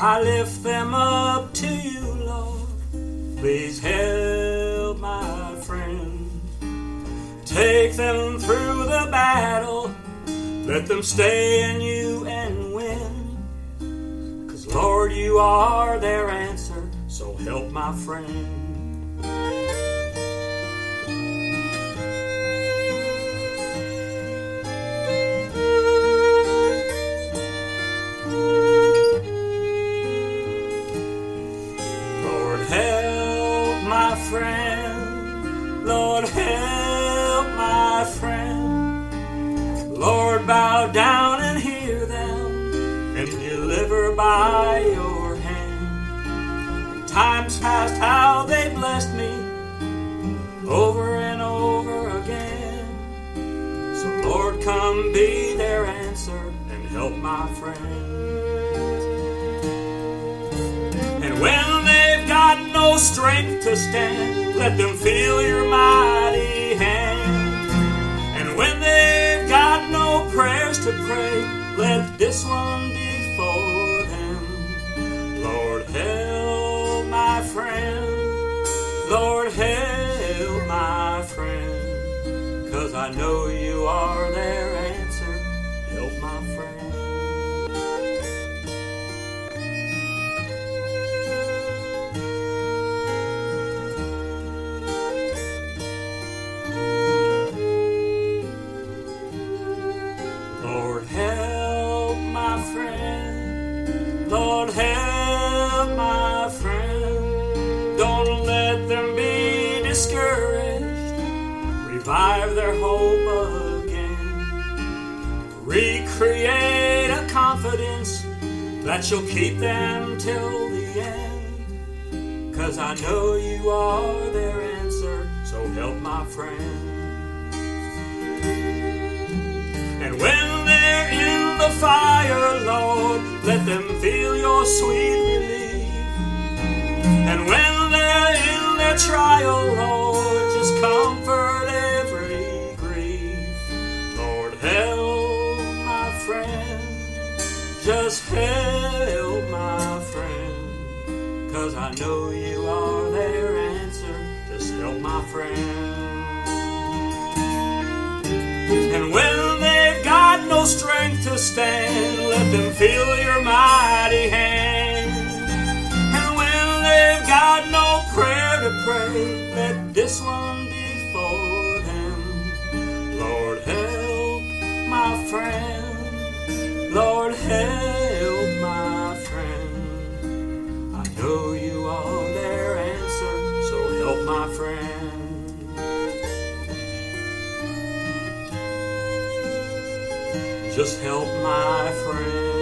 I lift them up to you, Lord. Please help my friend. Take them through the battle. Let them stay in you and win. 'Cause Lord, you are their answer, so help my friend. Lord, help my friend. Lord, help my friend. Lord, bow down and hear them and deliver by your hand. In times past, how they blessed me over and over again. So Lord, come be their answer and help my friend. And when they've got no strength to stand, let them feel your mighty hand. And when they've got no prayers to pray, let this one be for them. Lord, help my friend. Lord, help my friend. 'Cause I know you are their answer. Help my friend. Lord, help my friend. Lord, help my friend. Don't let them be discouraged. Revive their hope again. Recreate a confidence that you'll keep them till the end. 'Cause I know you are their answer, so help my friend. And when they're in the fire, Lord, let them feel your sweet relief. And when they're in their trial, Lord, just comfort every grief. Lord, help my friend. Just help my friend. 'Cause I know you are their answer. Just help my friend. And when they've got no strength to stand, let them feel your mighty hand. And when they've got no prayer to pray, let this one be for them. Lord, help my friend. Lord, help my friend. I know you are their answer, so help my friend. Just help my friend.